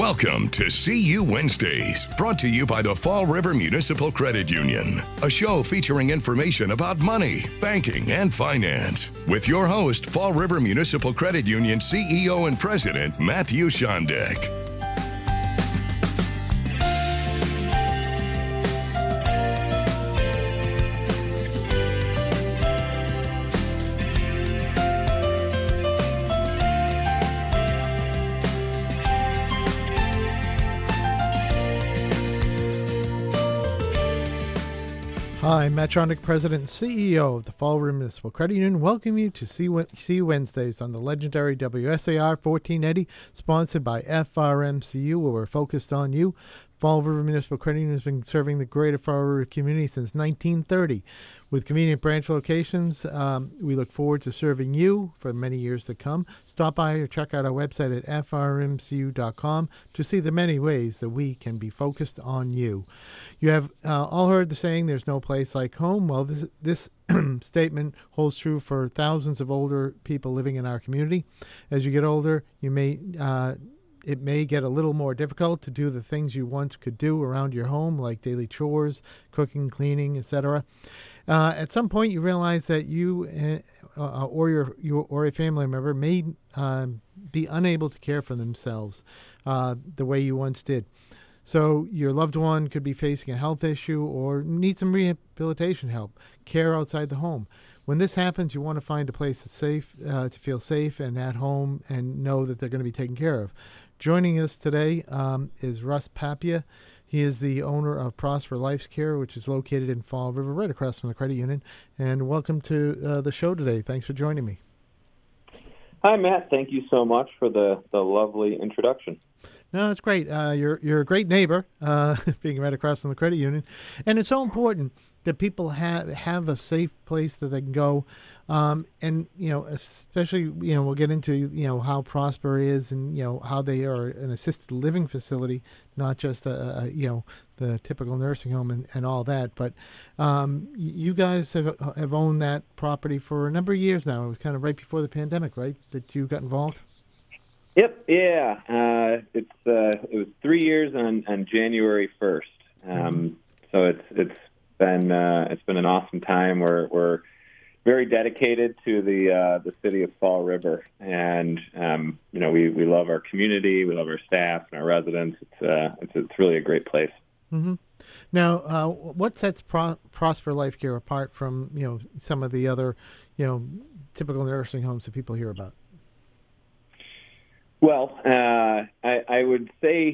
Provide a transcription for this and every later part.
Welcome to See You Wednesdays, brought to you by the Fall River Municipal Credit Union, a show featuring information about money, banking, and finance. With your host, Fall River Municipal Credit Union CEO and President, Matthew Schondek. Hi, Matt Schondek, President and CEO of the Fall River Municipal Credit Union. Welcome you to See You Wednesdays on the legendary WSAR 1480, sponsored by FRMCU, where we're focused on you. Fall River Municipal Credit Union has been serving the greater Fall River community since 1930. With convenient branch locations, we look forward to serving you for many years to come. Stop by or check out our website at frmcu.com to see the many ways that we can be focused on you. You have all heard the saying, there's no place like home. Well, this statement holds true for thousands of older people living in our community. As you get older, it may get a little more difficult to do the things you once could do around your home, like daily chores, cooking, cleaning, etc. At some point, you realize that you or a family member may be unable to care for themselves the way you once did. So your loved one could be facing a health issue or need some rehabilitation help, care outside the home. When this happens, you want to find a place that's safe, to feel safe and at home and know that they're going to be taken care of. Joining us today is Russ Papia. He is the owner of Prosper Life Care, which is located in Fall River, right across from the credit union. And welcome to the show today. Thanks for joining me. Hi, Matt. Thank you so much for the lovely introduction. No, it's great. You're a great neighbor, being right across from the credit union. And it's so important that people have a safe place that they can go. And, especially, we'll get into, how Prosper is and, how they are an assisted living facility, not just, the typical nursing home and all that. But you guys have owned that property for a number of years now. It was kind of right before the pandemic, right, that you got involved? Yep. Yeah. It was 3 years on January 1st. So it's been an awesome time. We're very dedicated to the city of Fall River, and we love our community, we love our staff and our residents. It's really a great place. Mm-hmm. Now, what sets Prosper Life Care apart from some of the other typical nursing homes that people hear about? Well, I would say,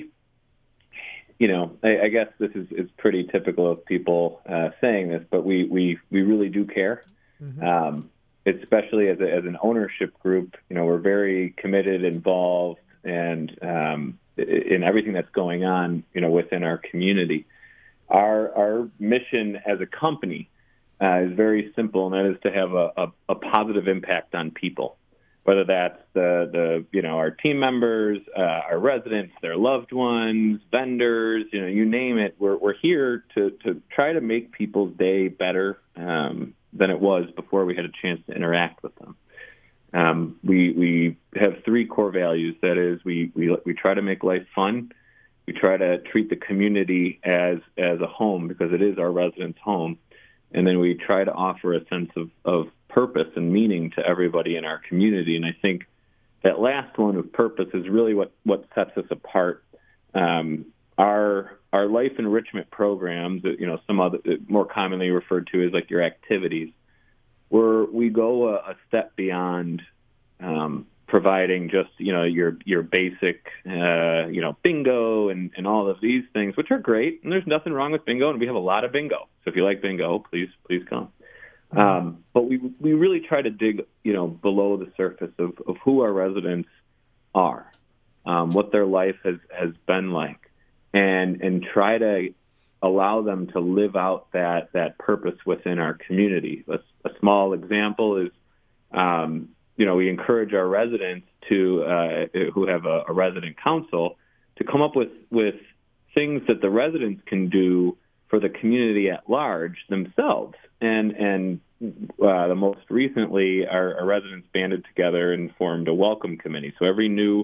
I guess this is pretty typical of people saying this, but we really do care, especially as an ownership group. We're very committed, involved, and in everything that's going on, within our community. Our mission as a company is very simple, and that is to have a positive impact on people. Whether that's our team members, our residents, their loved ones, vendors, you name it. We're here to try to make people's day better than it was before we had a chance to interact with them. We have three core values. That is, we try to make life fun. We try to treat the community as a home, because it is our residents' home. And then we try to offer a sense of purpose and meaning to everybody in our community. And I think that last one of purpose is really what sets us apart. Our life enrichment programs, some other more commonly referred to as like your activities, where we go a step beyond providing just your basic bingo and all of these things, which are great, and there's nothing wrong with bingo, and we have a lot of bingo. So if you like bingo, please come. But we really try to dig below the surface of who our residents are, what their life has been like, and try to allow them to live out that purpose within our community. A small example is we encourage our residents to who have a resident council to come up with things that the residents can do for the community at large themselves. And the most recently, our residents banded together and formed a welcome committee. So every new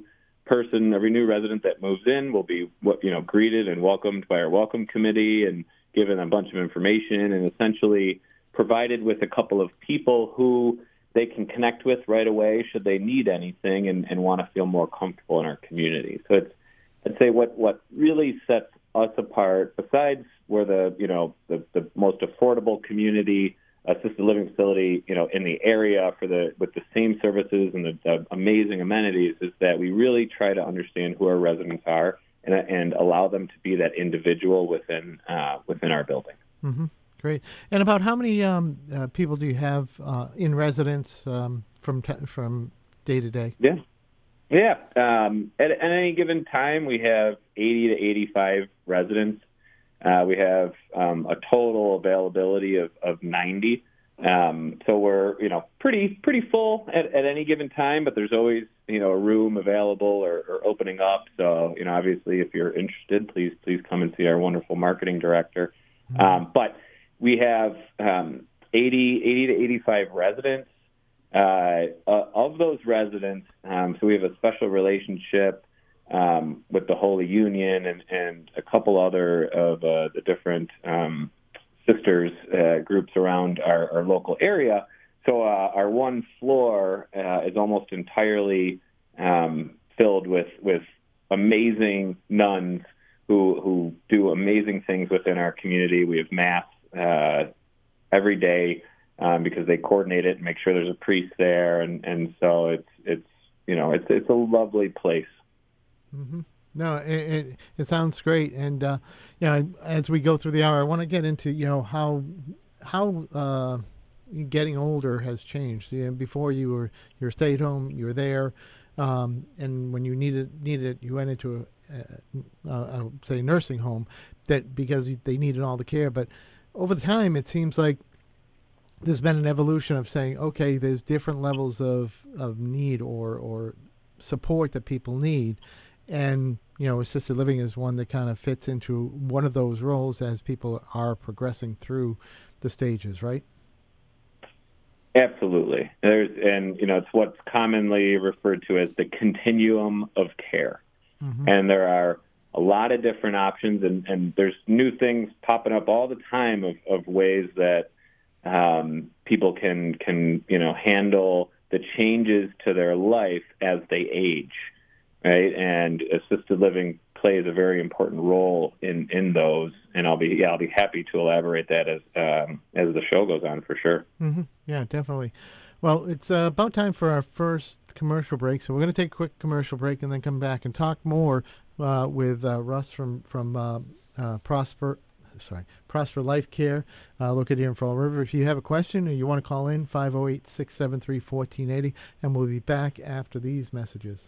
every new resident that moves in will be greeted and welcomed by our welcome committee and given a bunch of information and essentially provided with a couple of people who they can connect with right away should they need anything and want to feel more comfortable in our community. So I'd say what really sets us apart, besides we're the most affordable community assisted living facility, in the area with the same services and the amazing amenities, is that we really try to understand who our residents are and allow them to be that individual within our building. Mm-hmm. Great. And about how many people do you have in residence from day to day? Yeah. At any given time, we have 80 to 85 residents. We have a total availability of 90. So we're pretty full at any given time, but there's always a room available or opening up. So obviously, if you're interested, please come and see our wonderful marketing director. But we have 80 to 85 residents. Of those residents, so we have a special relationship with the Holy Union and a couple other of the different sisters groups around our local area. So our one floor is almost entirely filled with amazing nuns who do amazing things within our community. We have mass every day because they coordinate it and make sure there's a priest there, and so it's a lovely place. Mm-hmm. No, it sounds great, and as we go through the hour, I want to get into how getting older has changed. Before you were stay at home, you were there, and when you needed it, you went into a say nursing home because they needed all the care. But over the time, it seems like there's been an evolution of saying, okay, there's different levels of need or support that people need. And, assisted living is one that kind of fits into one of those roles as people are progressing through the stages, right? Absolutely. It's what's commonly referred to as the continuum of care. Mm-hmm. And there are a lot of different options, and there's new things popping up all the time of ways that people can handle the changes to their life as they age, right? And assisted living plays a very important role in those, and I'll be happy to elaborate that as the show goes on, for sure. Mm-hmm. Yeah, definitely. Well, it's about time for our first commercial break, so we're going to take a quick commercial break and then come back and talk more with Russ from Prosper Life Care, located here in Fall River. If you have a question or you want to call in, 508-673-1480, and we'll be back after these messages.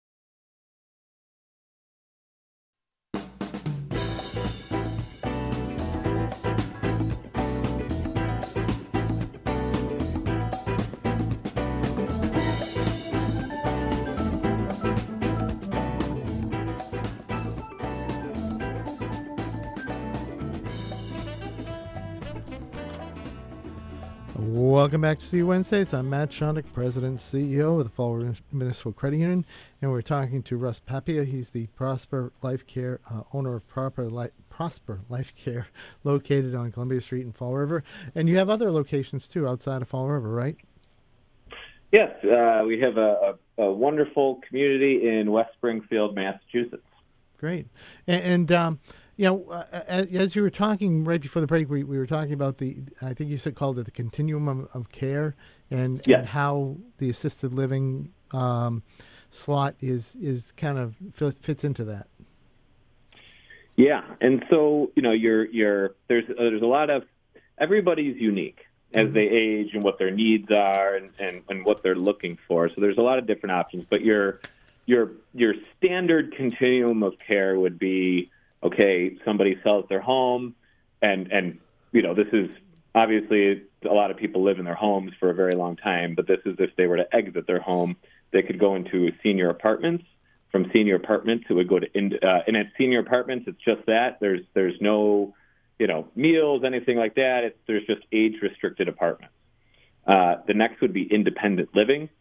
Welcome back to See Wednesdays. I'm Matt Shondick, President and CEO of the Fall River Municipal Credit Union, and we're talking to Russ Papia. He's the Prosper Life Care, owner of Prosper Life Care, located on Columbia Street in Fall River. And you have other locations, too, outside of Fall River, right? Yes. We have a wonderful community in West Springfield, Massachusetts. Great. And as you were talking right before the break, we were talking about I think you called it the continuum of care, and how the assisted living slot is kind of fits into that. Yeah, and so there's a lot of, everybody's unique as they age and what their needs are and what they're looking for. So there's a lot of different options, but your standard continuum of care would be, okay, somebody sells their home, and this is obviously a lot of people live in their homes for a very long time, but this is if they were to exit their home, they could go into senior apartments. From senior apartments, it would go to and at senior apartments, it's just that there's no meals, anything like that. There's just age restricted apartments. The next would be independent living,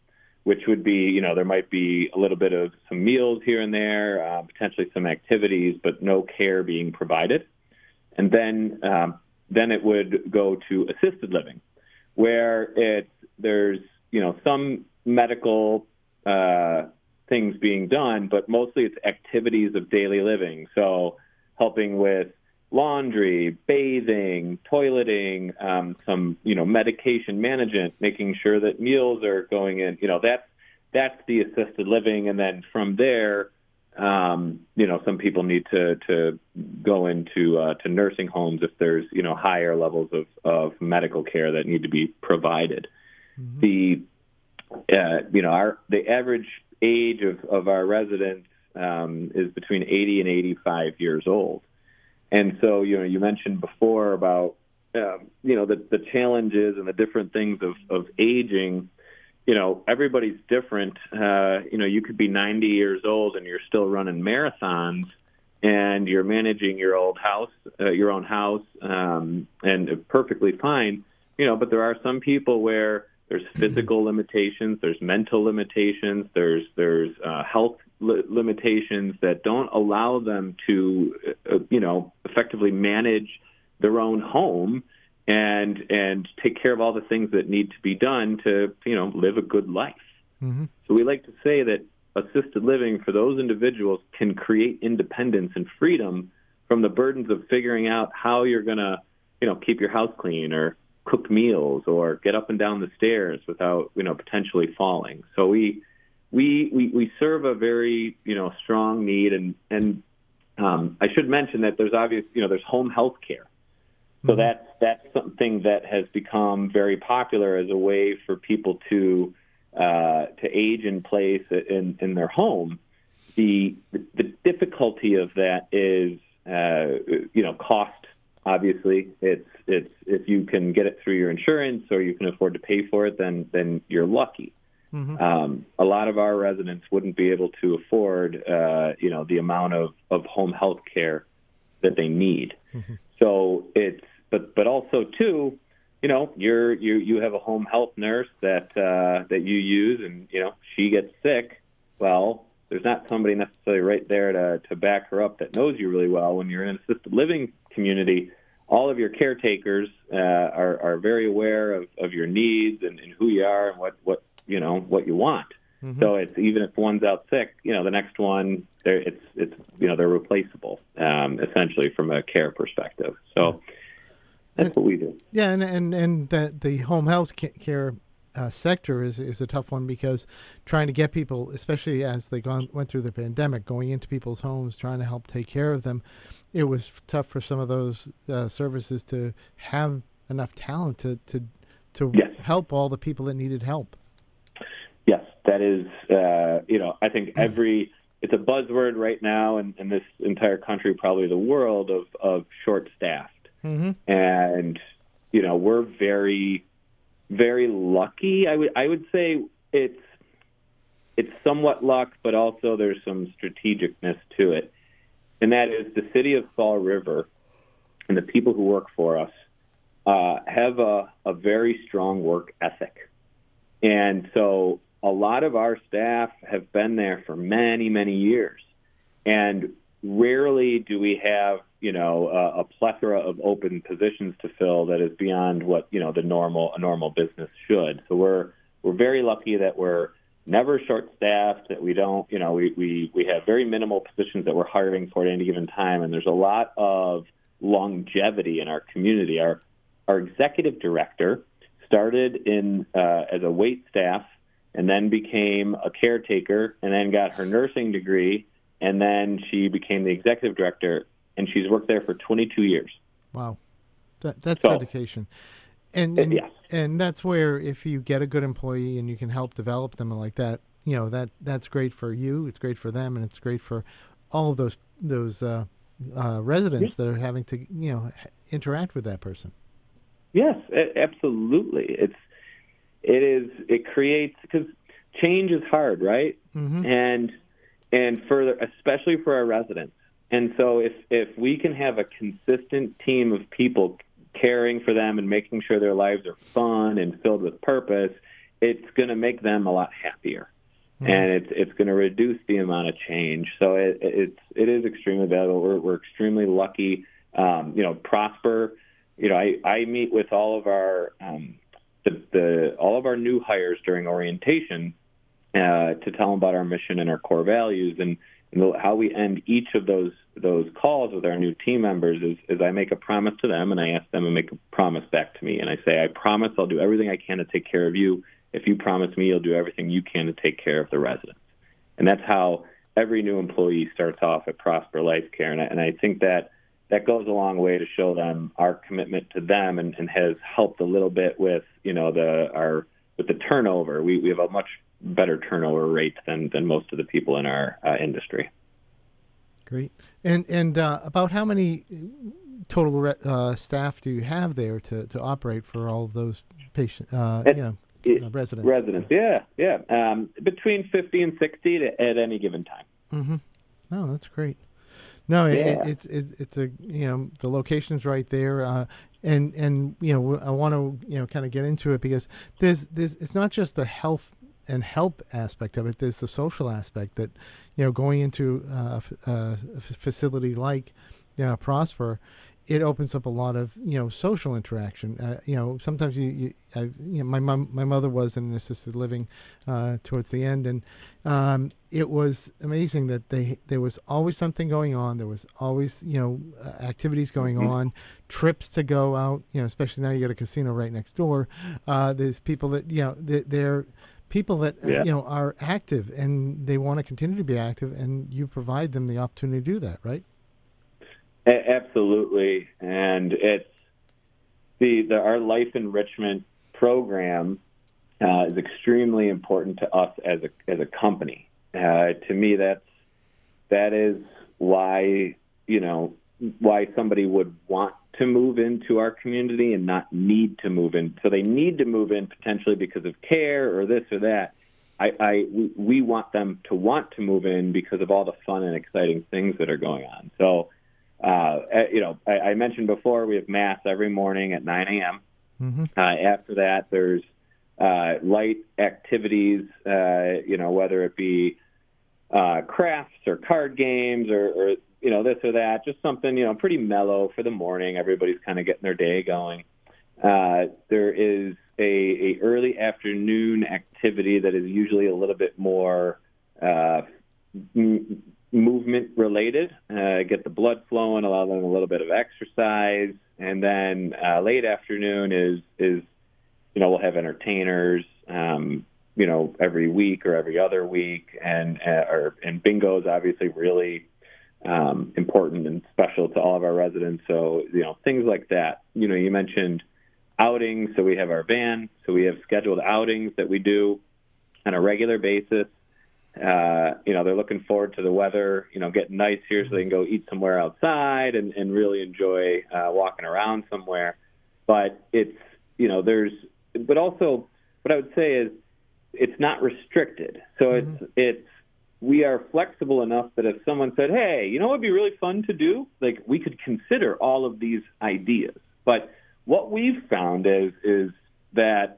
which would be, there might be a little bit of some meals here and there, potentially some activities, but no care being provided. And then it would go to assisted living, where there's some medical things being done, but mostly it's activities of daily living. So helping with laundry, bathing, toileting, some medication management, making sure that meals are going in. That's the assisted living, and then from there, some people need to go into to nursing homes if there's higher levels of medical care that need to be provided. Mm-hmm. The average age of our residents is between 80 and 85 years old. And so, you mentioned before about, the challenges and the different things of aging. Everybody's different. You could be 90 years old and you're still running marathons and you're managing your own house, and perfectly fine, but there are some people where there's physical limitations, there's mental limitations, there's health limitations that don't allow them to, effectively manage their own home and take care of all the things that need to be done to, live a good life. Mm-hmm. So we like to say that assisted living for those individuals can create independence and freedom from the burdens of figuring out how you're going to, keep your house clean or cook meals or get up and down the stairs without, potentially falling. So we serve a very, strong need. And I should mention that there's there's home health care. So that's something that has become very popular as a way for people to age in place in their home. The difficulty of that is, cost. Obviously, it's if you can get it through your insurance or you can afford to pay for it, then you're lucky. Mm-hmm. A lot of our residents wouldn't be able to afford, the amount of home health care that they need. Mm-hmm. So but also too, you have a home health nurse that you use, and she gets sick. Well, there's not somebody necessarily right there to back her up that knows you really well. When you're in an assisted living community, all of your caretakers are very aware of your needs and who you are and what you want. Mm-hmm. So it's even if one's out sick, the next one they're replaceable, essentially from a care perspective. So that's what we do. Yeah, and that the home health care sector is a tough one, because trying to get people, especially as they went through the pandemic, going into people's homes, trying to help take care of them, it was tough for some of those services to have enough talent to Yes. help all the people that needed help. Yes, that is, I think it's a buzzword right now in this entire country, probably the world, of short-staffed. Mm-hmm. And, we're very, very lucky. I would say it's somewhat luck, but also there's some strategicness to it. And that is the city of Fall River and the people who work for us have a very strong work ethic. And so a lot of our staff have been there for many, many years. And rarely do we have, a plethora of open positions to fill that is beyond what, a normal business should. So we're very lucky that we're never short-staffed, that we don't, we have very minimal positions that we're hiring for at any given time. And there's a lot of longevity in our community. Our executive director started in as a wait staff and then became a caretaker and then got her nursing degree, and then she became the executive director, and she's worked there for 22 years. Wow. That's dedication. And that's where, if you get a good employee and you can help develop them like that, that's great for you, it's great for them, and it's great for all of those residents that are having to, interact with that person. Yes, absolutely. It creates, because change is hard, right? Mm-hmm. And further, especially for our residents. And so if we can have a consistent team of people caring for them and making sure their lives are fun and filled with purpose, it's going to make them a lot happier. And it's going to reduce the amount of change. So it is extremely valuable. We're extremely lucky. Prosper. I meet with all of our all of our new hires during orientation to tell them about our mission and our core values, and how we end each of those calls with our new team members is I make a promise to them, and I ask them to make a promise back to me, and I say, I promise I'll do everything I can to take care of you. If you promise me, you'll do everything you can to take care of the residents. And that's how every new employee starts off at Prosper Life Care. And I think that goes a long way to show them our commitment to them, and has helped a little bit with, with the turnover. We have a much better turnover rate than most of the people in our industry. Great. And about how many total staff do you have there to operate for all of those patients? Residents. Yeah. Between 50 and 60 at any given time. Mm-hmm. Oh, that's great. No, yeah. It's a the location's right there, and I want to kind of get into it because there's it's not just the health and help aspect of it. There's the social aspect that going into a facility like Prosper, it opens up a lot of social interaction. Sometimes my mother was in an assisted living towards the end, and it was amazing that there was always something going on. There was always activities going on, trips to go out. Especially now you got a casino right next door. There's people that they're people that are active, and they want to continue to be active, and you provide them the opportunity to do that, right? Absolutely, and it's our life enrichment program is extremely important to us as a company. To me, that is why why somebody would want to move into our community and not need to move in. So they need to move in potentially because of care or this or that. We want them to want to move in because of all the fun and exciting things that are going on. So. I mentioned before we have mass every morning at 9 a.m. Mm-hmm. After that, there's light activities, whether it be crafts or card games or this or that, just something, pretty mellow for the morning. Everybody's kind of getting their day going. There is a early afternoon activity that is usually a little bit more movement related, get the blood flowing, allow them a little bit of exercise, and then late afternoon is we'll have entertainers every week or every other week, and bingo is obviously really important and special to all of our residents. So things like that. You mentioned outings, so we have our van, so we have scheduled outings that we do on a regular basis. They're looking forward to the weather, getting nice here so they can go eat somewhere outside and really enjoy walking around somewhere. But but also what I would say is it's not restricted. So we are flexible enough that if someone said, hey, what would be really fun to do? Like, we could consider all of these ideas. But what we've found is that,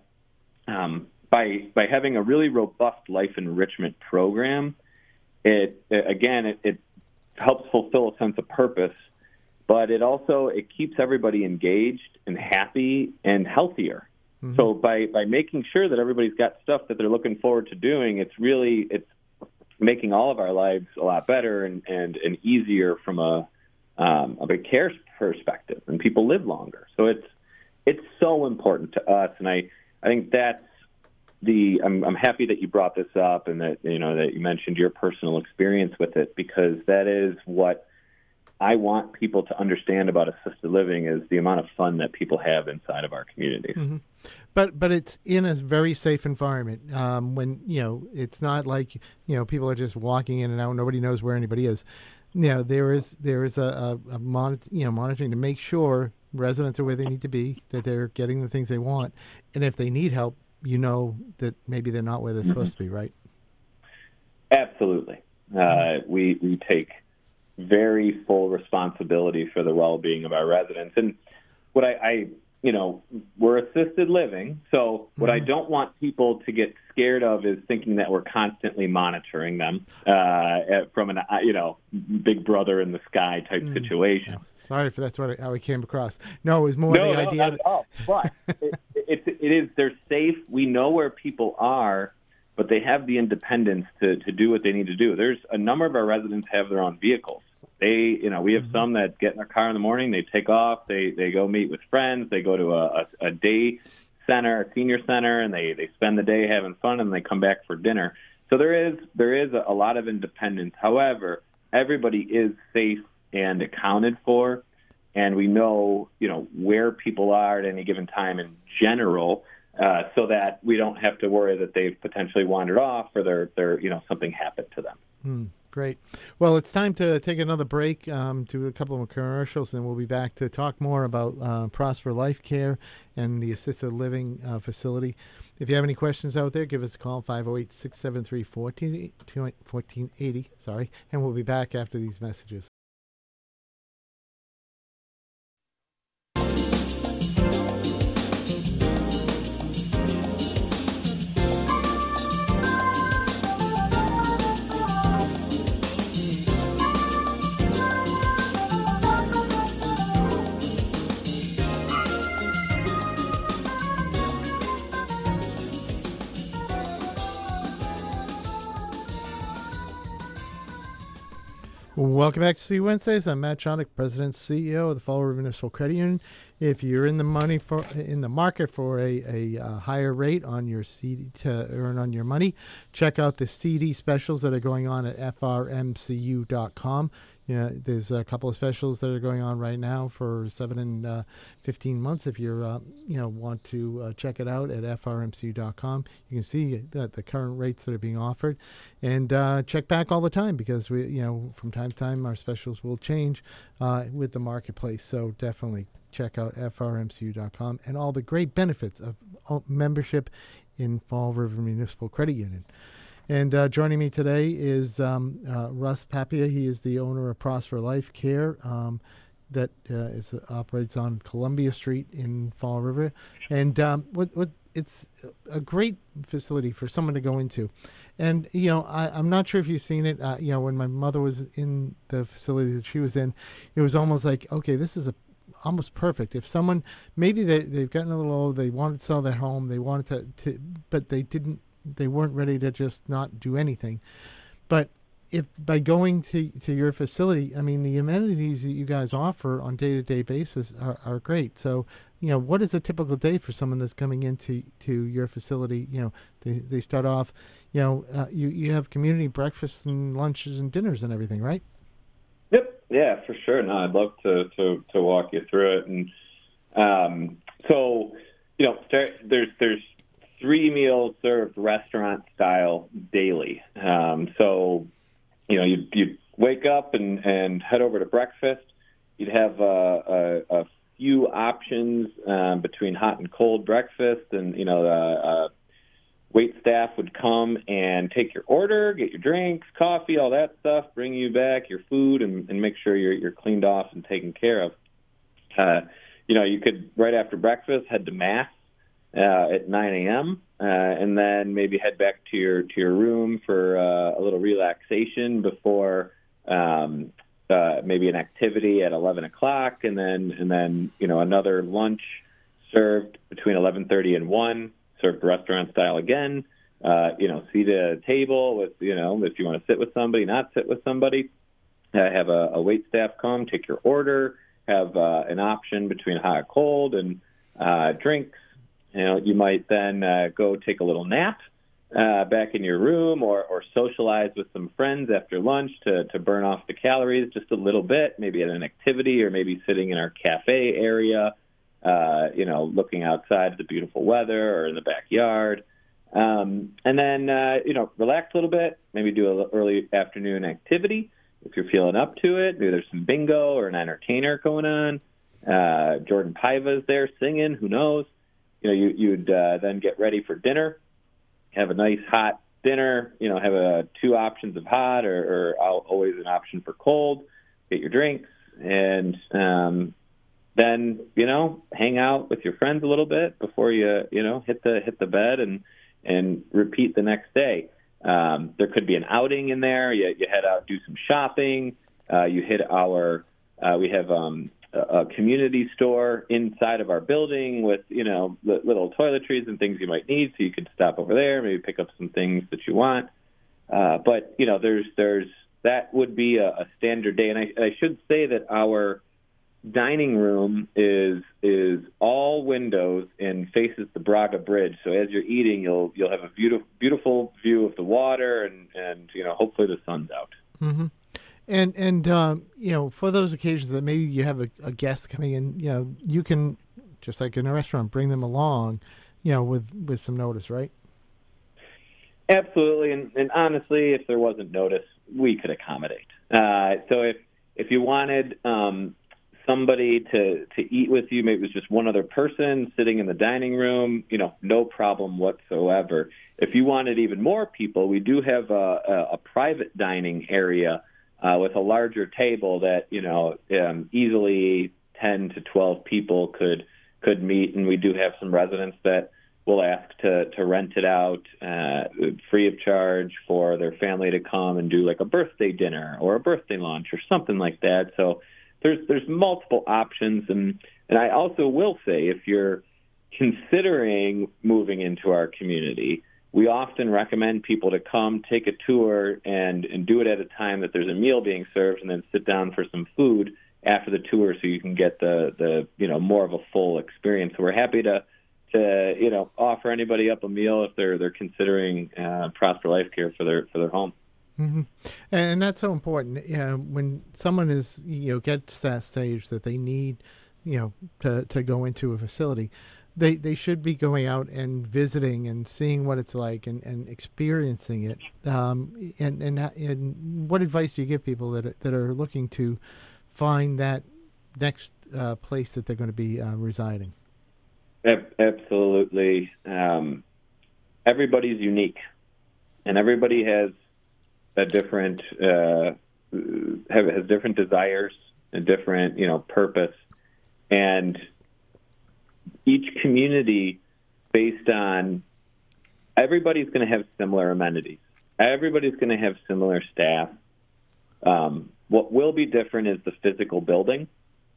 by having a really robust life enrichment program, it helps fulfill a sense of purpose, but it keeps everybody engaged and happy and healthier. Mm-hmm. So by making sure that everybody's got stuff that they're looking forward to doing, it's making all of our lives a lot better and easier from a care perspective, and people live longer. So it's so important to us, and I think that's I'm happy that you brought this up and that that you mentioned your personal experience with it, because that is what I want people to understand about assisted living is the amount of fun that people have inside of our communities. Mm-hmm. But it's in a very safe environment. When it's not like people are just walking in and out. Nobody knows where anybody is. There is a monitoring to make sure residents are where they need to be, that they're getting the things they want, and if they need help, that maybe they're not where they're supposed to be, right? Absolutely. We take very full responsibility for the well-being of our residents. And what I we're assisted living. So what I don't want people to get scared of is thinking that we're constantly monitoring them from an, big brother in the sky type situation. No, sorry if that's how it came across. No, it was more the idea. Not at all. But it is, they're safe. We know where people are, but they have the independence to do what they need to do. There's a number of our residents have their own vehicles. We have some that get in their car in the morning, they take off, they go meet with friends, they go to a day center, a senior center, and they spend the day having fun, and they come back for dinner. So there is a lot of independence. However, everybody is safe and accounted for, and we know, where people are at any given time in general, so that we don't have to worry that they've potentially wandered off or they're something happened to them. Great. Well, it's time to take another break, do a couple of commercials, and we'll be back to talk more about Prosper Life Care and the assisted living facility. If you have any questions out there, give us a call, 508-673-1480, and we'll be back after these messages. Welcome back to See Wednesdays. I'm Matt Chonick, President and CEO of the Fall River Municipal Credit Union. If you're in the market for a higher rate on your CD to earn on your money, check out the CD specials that are going on at frmcu.com. There's a couple of specials that are going on right now for 7 and 15 months. If you want to check it out at frmcu.com, you can see the current rates that are being offered, and check back all the time because we, from time to time our specials will change with the marketplace. So definitely check out frmcu.com and all the great benefits of membership in Fall River Municipal Credit Union. And joining me today is Russ Papia. He is the owner of Prosper Life Care that operates on Columbia Street in Fall River. And it's a great facility for someone to go into. And, I'm not sure if you've seen it. When my mother was in the facility that she was in, it was almost like, okay, this is almost perfect. If someone, maybe they've gotten a little old, they wanted to sell their home, they wanted to but they weren't ready to just not do anything. But if by going to your facility, I mean, the amenities that you guys offer on day-to-day basis are great. So, what is a typical day for someone that's coming into your facility? They start off, you have community breakfasts and lunches and dinners and everything, right? Yep. Yeah, for sure. No, I'd love to walk you through it. And so, there's 3 meals served restaurant style daily. So, you'd wake up and head over to breakfast. You'd have a few options between hot and cold breakfast, and wait staff would come and take your order, get your drinks, coffee, all that stuff, bring you back your food, and make sure you're cleaned off and taken care of. You could, right after breakfast, head to Mass at 9 a.m., and then maybe head back to your room for a little relaxation before maybe an activity at 11 o'clock, and then another lunch served between 11:30 and 1, served restaurant style again. Seat at a table with, if you want to sit with somebody, not sit with somebody. Have a wait staff come, take your order, have an option between hot and cold, and drinks. You might then go take a little nap back in your room, or socialize with some friends after lunch to burn off the calories just a little bit, maybe at an activity, or maybe sitting in our cafe area, looking outside at the beautiful weather or in the backyard. And then, relax a little bit, maybe do an early afternoon activity if you're feeling up to it. Maybe there's some bingo or an entertainer going on. Jordan Paiva's there singing, who knows? You'd then get ready for dinner, have a nice hot dinner, have 2 options of hot or always an option for cold, get your drinks, and then, hang out with your friends a little bit before you, hit the bed and repeat the next day. There could be an outing in there. You head out, do some shopping. You hit we have a community store inside of our building with, little toiletries and things you might need. So you could stop over there, maybe pick up some things that you want. But there's that would be a standard day. And I should say that our dining room is all windows and faces the Braga Bridge. So as you're eating, you'll have a beautiful view of the water and hopefully the sun's out. Mm-hmm. And for those occasions that maybe you have a guest coming in, you can, just like in a restaurant, bring them along, with some notice, right? Absolutely. And honestly, if there wasn't notice, we could accommodate. So if you wanted somebody to eat with you, maybe it was just one other person sitting in the dining room, no problem whatsoever. If you wanted even more people, we do have a private dining area with a larger table that, easily 10 to 12 people could meet. And we do have some residents that will ask to rent it out free of charge for their family to come and do like a birthday dinner or a birthday lunch or something like that. So there's multiple options. And I also will say, if you're considering moving into our community, we often recommend people to come take a tour and do it at a time that there's a meal being served, and then sit down for some food after the tour so you can get the more of a full experience. So we're happy to offer anybody up a meal if they're considering Prosper Life Care for their home. Mm-hmm. And that's so important. When someone is gets to that stage that they need to go into a facility, they should be going out and visiting and seeing what it's like and experiencing it. And what advice do you give people that are looking to find that next place that they're going to be residing? Absolutely. Everybody's unique, and everybody has a different has different desires and different purpose, and each community, based on, everybody's going to have similar amenities. Everybody's going to have similar staff. What will be different is the physical building,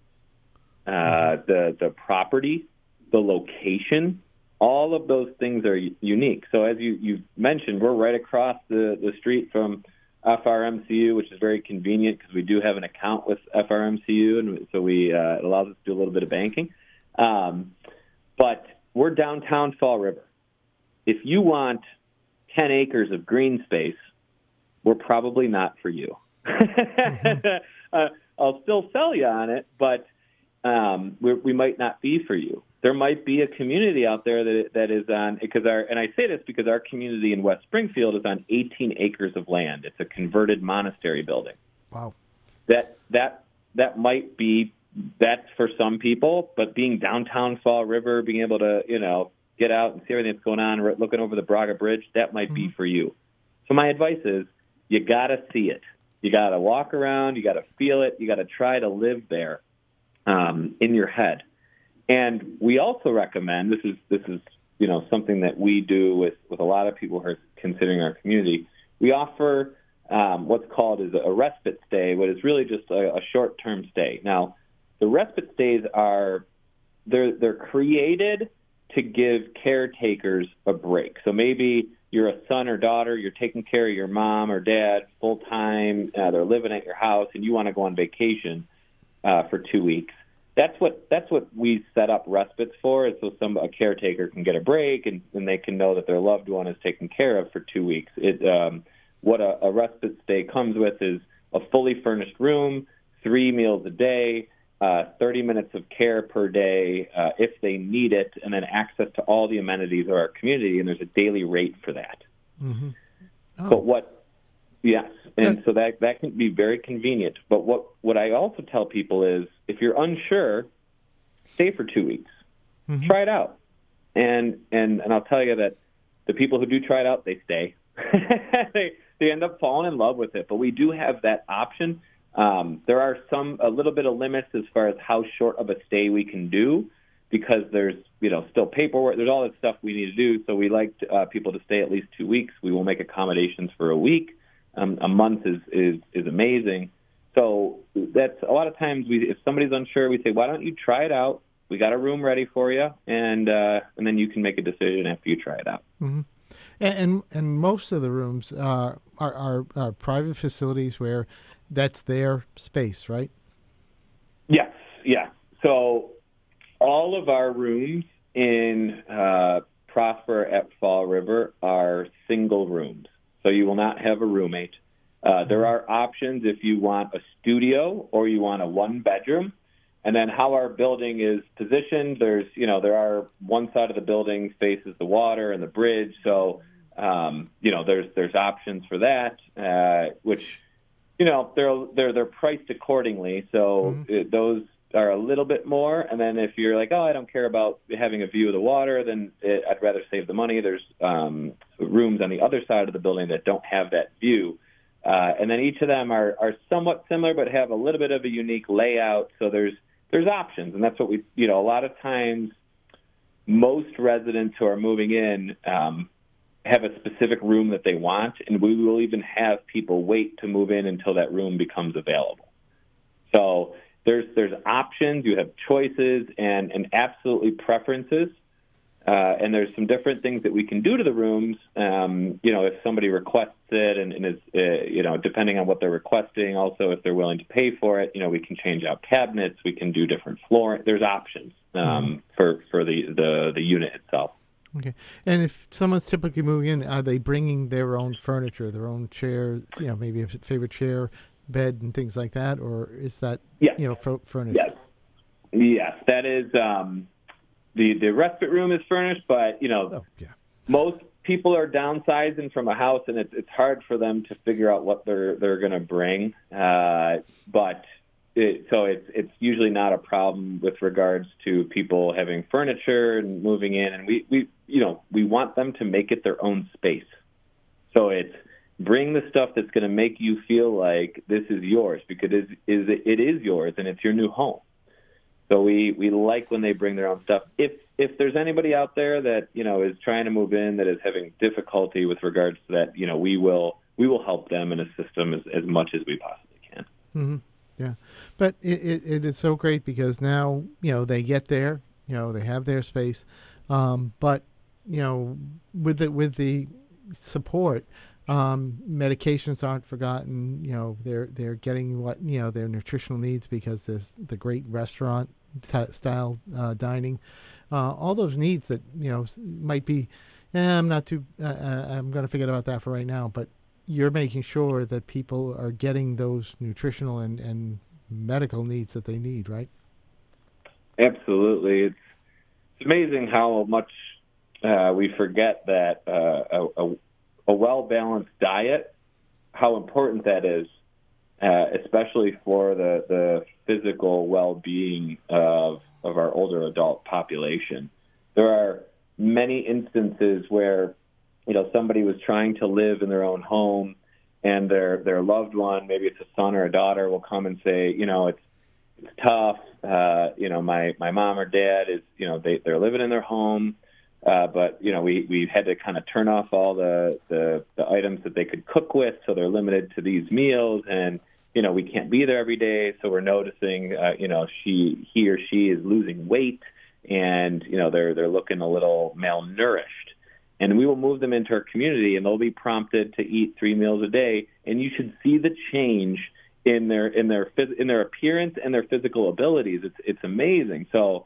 the property, the location. All of those things are unique. So as you mentioned, we're right across the street from FRMCU, which is very convenient because we do have an account with FRMCU, and so it allows us to do a little bit of banking. But we're downtown Fall River. If you want 10 acres of green space, we're probably not for you. I'll still sell you on it, but we might not be for you. There might be a community out there that is on, and I say this because our community in West Springfield is on 18 acres of land. It's a converted monastery building. Wow. That might be, that's for some people, but being downtown Fall River, being able to, get out and see everything that's going on, looking over the Braga Bridge, that might be for you. So my advice is, you got to see it. You got to walk around. You got to feel it. You got to try to live there in your head. And we also recommend, this is something that we do with a lot of people who are considering our community. We offer what's called is a respite stay, what is really just a short-term stay. Now, the respite stays they're created to give caretakers a break. So maybe you're a son or daughter, you're taking care of your mom or dad full-time, they're living at your house, and you want to go on vacation for 2 weeks. That's what we set up respites for, is so a caretaker can get a break and they can know that their loved one is taken care of for 2 weeks. What a respite stay comes with is a fully furnished room, 3 meals a day, 30 minutes of care per day if they need it, and then access to all the amenities of our community, and there's a daily rate for that. Mm-hmm. Oh. But yes, and so that can be very convenient. But what I also tell people is, if you're unsure, stay for 2 weeks. Mm-hmm. Try it out. And I'll tell you that the people who do try it out, they stay. They end up falling in love with it. But we do have that option. There are a little bit of limits as far as how short of a stay we can do, because there's, still paperwork. There's all that stuff we need to do. So we like people to stay at least 2 weeks. We will make accommodations for a week. A month is amazing. So that's a lot of times if somebody's unsure, we say, why don't you try it out? We got a room ready for you, and then you can make a decision after you try it out. Mm-hmm. And most of the rooms are private facilities where that's their space, right? Yes, yeah. So all of our rooms in Prosper at Fall River are single rooms. So you will not have a roommate. There are options if you want a studio or you want a one-bedroom. And then how our building is positioned, there are one side of the building faces the water and the bridge. So, there's options for that, which, they're priced accordingly. So those are a little bit more. And then if you're like, I don't care about having a view of the water, then I'd rather save the money. There's rooms on the other side of the building that don't have that view. And then each of them are somewhat similar, but have a little bit of a unique layout. So there's options. And that's what we, a lot of times, most residents who are moving in have a specific room that they want. And we will even have people wait to move in until that room becomes available. So there's options, you have choices, and absolutely preferences. And there's some different things that we can do to the rooms. If somebody requests it and is, depending on what they're requesting, also if they're willing to pay for it, we can change out cabinets, we can do different flooring. There's options for the unit itself. Okay. And if someone's typically moving in, are they bringing their own furniture, their own chairs, maybe a favorite chair, bed, and things like that? Or is that, furnished? Yes. Yes, that is... The respite room is furnished, but, most people are downsizing from a house, and it's hard for them to figure out what they're going to bring. But it's usually not a problem with regards to people having furniture and moving in. And we want them to make it their own space. So it's bring the stuff that's going to make you feel like this is yours, because it is yours and it's your new home. So we like when they bring their own stuff. If there's anybody out there that, is trying to move in that is having difficulty with regards to that, we will help them and assist them as much as we possibly can. Mm-hmm. Yeah. But it is so great because now, they get there, they have their space. But, with the support, medications aren't forgotten. They're getting what, their nutritional needs because there's the great restaurant style dining, all those needs that might be. I'm not too. I'm going to forget about that for right now. But you're making sure that people are getting those nutritional and medical needs that they need, right? Absolutely, it's amazing how much we forget that a well-balanced diet, how important that is, especially for the physical well-being of our older adult population. There are many instances where, somebody was trying to live in their own home, and their loved one, maybe it's a son or a daughter, will come and say, it's tough. My mom or dad is, they're living in their home. But we had to kind of turn off all the items that they could cook with, so they're limited to these meals, and we can't be there every day, so we're noticing he or she is losing weight, and they're looking a little malnourished, and we will move them into our community, and they'll be prompted to eat 3 meals a day, and you should see the change in their appearance and their physical abilities. It's amazing. So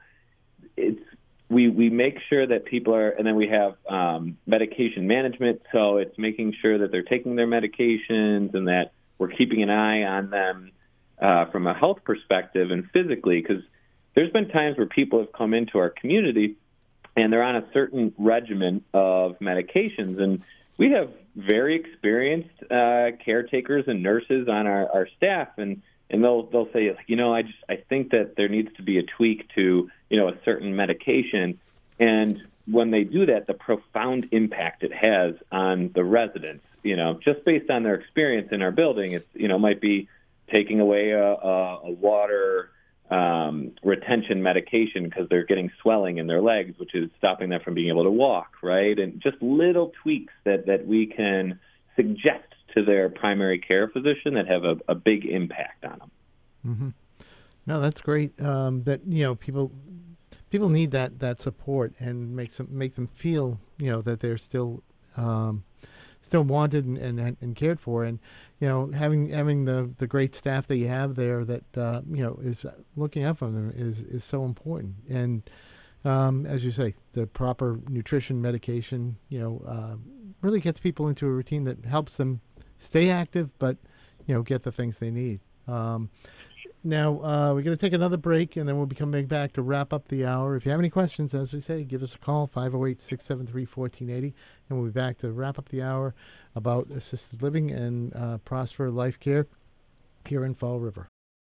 we make sure that people are, and then we have medication management. So it's making sure that they're taking their medications and that we're keeping an eye on them from a health perspective and physically, because there's been times where people have come into our community and they're on a certain regimen of medications, and we have very experienced caretakers and nurses on our staff, and they'll say, I think that there needs to be a tweak to a certain medication. And when they do that, the profound impact it has on the residents, just based on their experience in our building, it's might be taking away a water retention medication because they're getting swelling in their legs, which is stopping them from being able to walk, right? And just little tweaks that we can suggest to their primary care physician that have a big impact on them. Mm-hmm. No, that's great. That people need that support and make them feel that they're still wanted and cared for, and having the great staff that you have there that is looking out for them is so important. And as you say, the proper nutrition, medication, really gets people into a routine that helps them stay active, but get the things they need. Now, we're going to take another break, and then we'll be coming back to wrap up the hour. If you have any questions, as we say, give us a call, 508-673-1480, and we'll be back to wrap up the hour about assisted living and Prosper Life Care here in Fall River.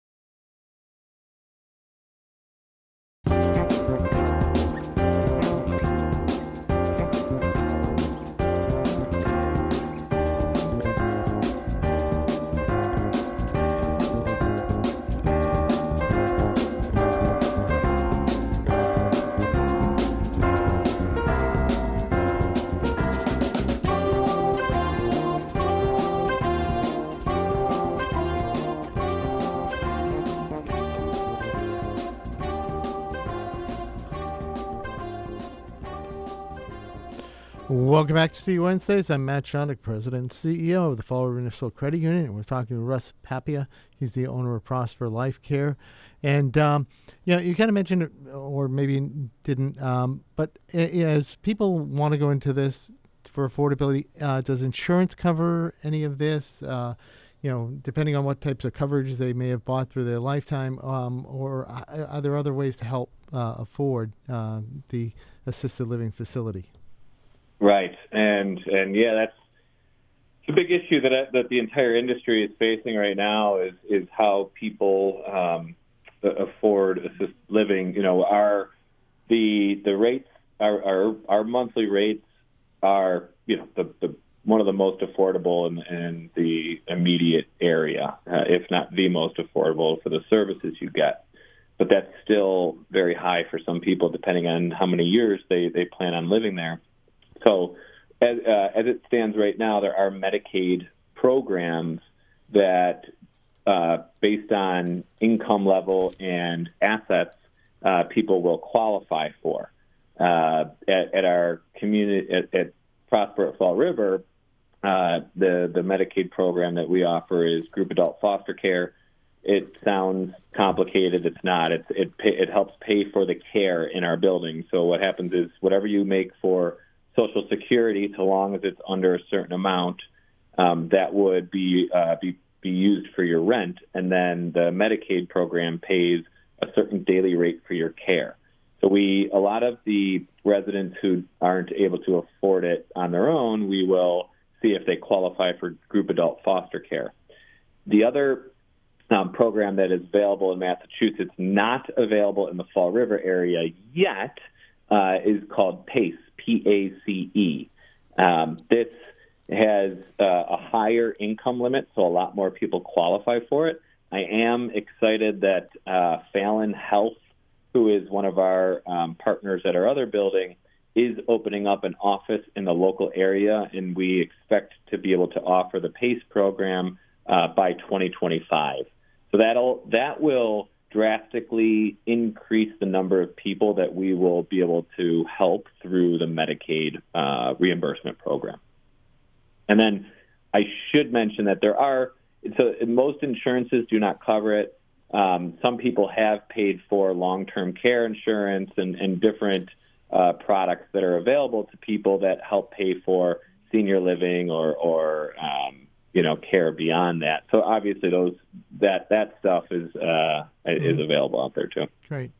Welcome back to See Wednesdays. I'm Matt Shondick, President and CEO of the Fall River Municipal Credit Union, and we're talking to Russ Papia. He's the owner of Prosper Life Care. And, you kind of mentioned it, or maybe didn't, but as people want to go into this for affordability, does insurance cover any of this? Depending on what types of coverage they may have bought through their lifetime, or are there other ways to help afford the assisted living facility? Right, and yeah, that's a big issue that the entire industry is facing right now is how people afford assisted living. The rates, our monthly rates are the one of the most affordable in the immediate area, if not the most affordable for the services you get. But that's still very high for some people, depending on how many years they plan on living there. So as it stands right now, there are Medicaid programs that, based on income level and assets, people will qualify for. At our community, at Prosper at Fall River, the Medicaid program that we offer is group adult foster care. It sounds complicated. It's not. It helps pay for the care in our building. So what happens is whatever you make for Social Security, so long as it's under a certain amount, that would be used for your rent, and then the Medicaid program pays a certain daily rate for your care. So a lot of the residents who aren't able to afford it on their own, we will see if they qualify for group adult foster care. The other program that is available in Massachusetts, not available in the Fall River area yet, is called PACE, P-A-C-E. This has a higher income limit, so a lot more people qualify for it. I am excited that Fallon Health, who is one of our partners at our other building, is opening up an office in the local area, and we expect to be able to offer the PACE program by 2025. So that will drastically increase the number of people that we will be able to help through the Medicaid reimbursement program. And then I should mention that most insurances do not cover it. Some people have paid for long-term care insurance and different products that are available to people that help pay for senior living or care beyond that. So obviously that stuff is available out there too. Great.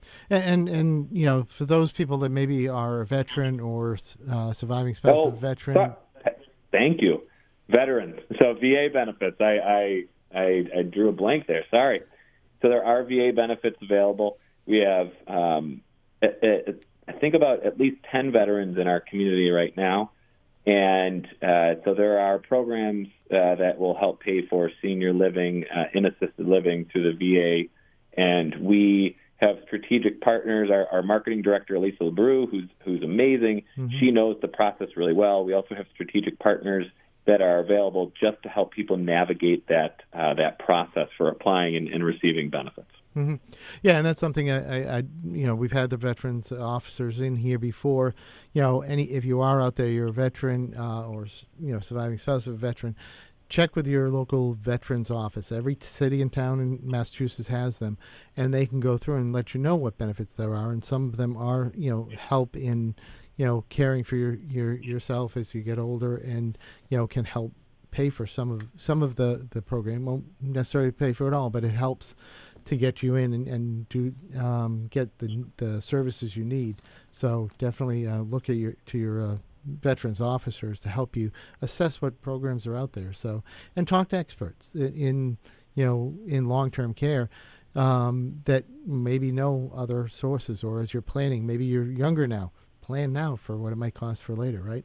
And for those people that maybe are a veteran or surviving spouse of a veteran. Thank you. Veterans. So VA benefits. I drew a blank there. Sorry. So there are VA benefits available. We have, I think, about at least 10 veterans in our community right now. And so there are programs that will help pay for senior living in assisted living through the VA. And we have strategic partners. Our marketing director, Elisa LeBrew, who's amazing. Mm-hmm. She knows the process really well. We also have strategic partners that are available just to help people navigate that process for applying and receiving benefits. Mm-hmm. Yeah, and that's something I we've had the veterans officers in here before. If you are out there, you're a veteran or surviving spouse of a veteran, check with your local veterans office. Every city and town in Massachusetts has them, and they can go through and let you know what benefits there are. And some of them are help in caring for yourself as you get older, and can help pay for some of the program. Won't necessarily pay for it all, but it helps to get you in and do get the services you need. So definitely look at your veterans officers to help you assess what programs are out there. So, and talk to experts in long-term care that maybe know other sources, or as you're planning, maybe you're younger now, plan now for what it might cost for later, right?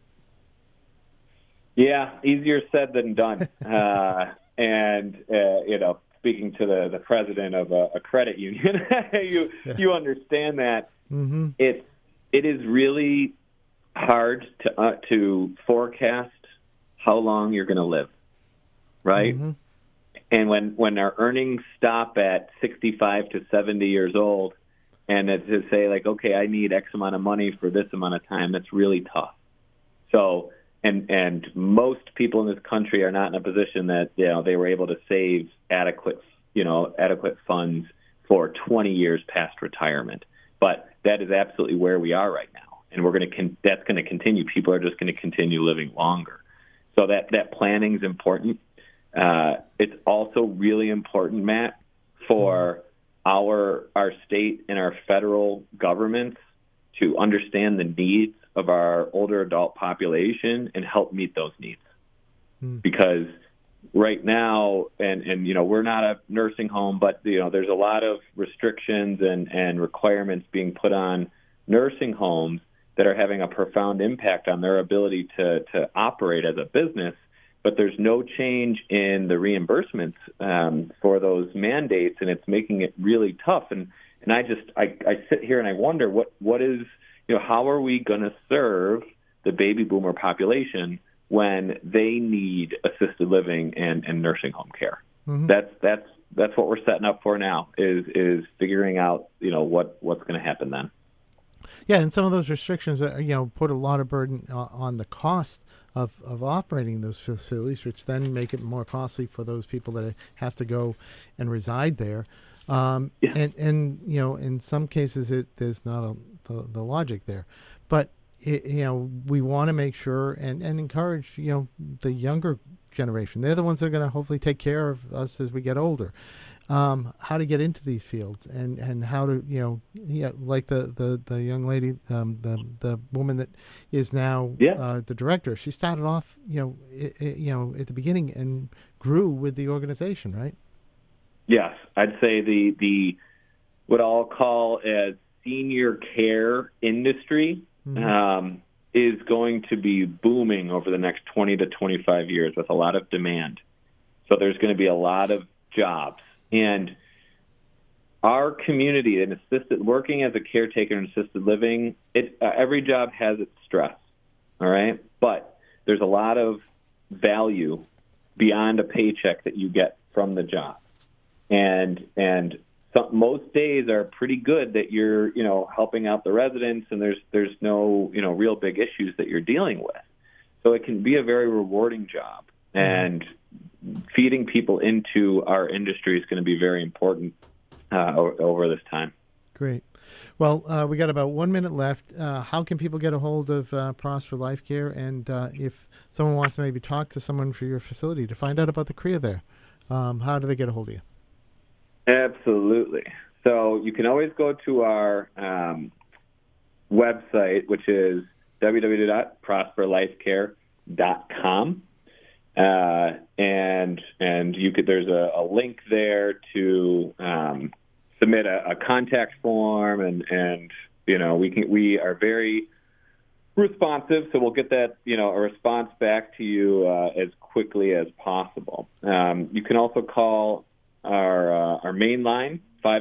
Yeah, easier said than done. Speaking to the president of a credit union, you understand that. Mm-hmm. It is really hard to forecast how long you're going to live, right? Mm-hmm. And when our earnings stop at 65 to 70 years old, and to say like, okay, I need X amount of money for this amount of time, that's really tough. So. And most people in this country are not in a position that they were able to save adequate funds for 20 years past retirement. But that is absolutely where we are right now, and that's going to continue. People are just going to continue living longer. So that planning is important. It's also really important, Matt, for our state and our federal governments to understand the needs of our older adult population and help meet those needs. Because right now, and we're not a nursing home, but there's a lot of restrictions and requirements being put on nursing homes that are having a profound impact on their ability to operate as a business. But there's no change in the reimbursements for those mandates, and it's making it really tough. And I sit here and I wonder what is, how are we going to serve the baby boomer population when they need assisted living and nursing home care? Mm-hmm. That's what we're setting up for now, is figuring out what's going to happen then. Yeah, and some of those restrictions put a lot of burden on the cost of operating those facilities, which then make it more costly for those people that have to go and reside there. And in some cases there's not the logic there, but we want to make sure and encourage the younger generation. They're the ones that are going to hopefully take care of us as we get older. How to get into these fields and how to like the young lady, the woman that is now the director. She started off at the beginning and grew with the organization, right? Yes, I'd say the what I'll call as senior care industry is going to be booming over the next 20 to 25 years with a lot of demand. So there's going to be a lot of jobs. And our community and working as a caretaker in assisted living, every job has its stress, all right? But there's a lot of value beyond a paycheck that you get from the job. And most days are pretty good that you're, helping out the residents, and there's no, real big issues that you're dealing with. So it can be a very rewarding job, and feeding people into our industry is going to be very important over this time. Great. Well, we got about 1 minute left. How can people get a hold of Prosper Life Care? And if someone wants to maybe talk to someone for your facility to find out about the career there, how do they get a hold of you? Absolutely. So you can always go to our website, which is www.prosperlifecare.com. And there's a link there to submit a contact form, and we are very responsive, so we'll get that, a response back to you as quickly as possible. You can also call our main line,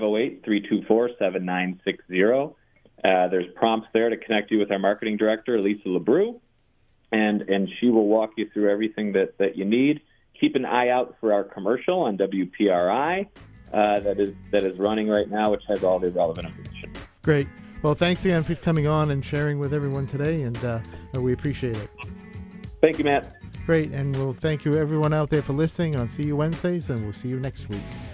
508-324-7960. There's prompts there to connect you with our marketing director, Lisa LeBrew, and she will walk you through everything that you need. Keep an eye out for our commercial on WPRI that is running right now, which has all the relevant information. Great. Well, thanks again for coming on and sharing with everyone today, and we appreciate it. Thank you, Matt. Great, and we'll thank you everyone out there for listening on See You Wednesdays, and we'll see you next week.